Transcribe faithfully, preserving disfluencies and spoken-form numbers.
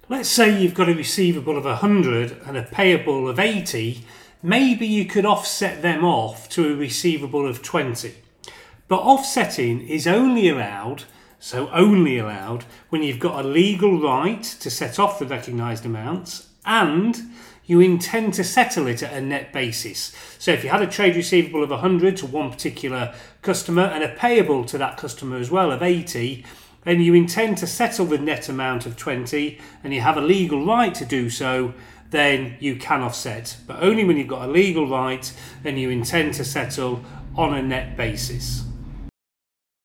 let's say you've got a receivable of one hundred and a payable of eighty, maybe you could offset them off to a receivable of twenty. But offsetting is only allowed, so only allowed, when you've got a legal right to set off the recognised amounts and you intend to settle it at a net basis. So if you had a trade receivable of one hundred to one particular customer and a payable to that customer as well of eighty, and you intend to settle the net amount of twenty and you have a legal right to do so, then you can offset. But only when you've got a legal right and you intend to settle on a net basis.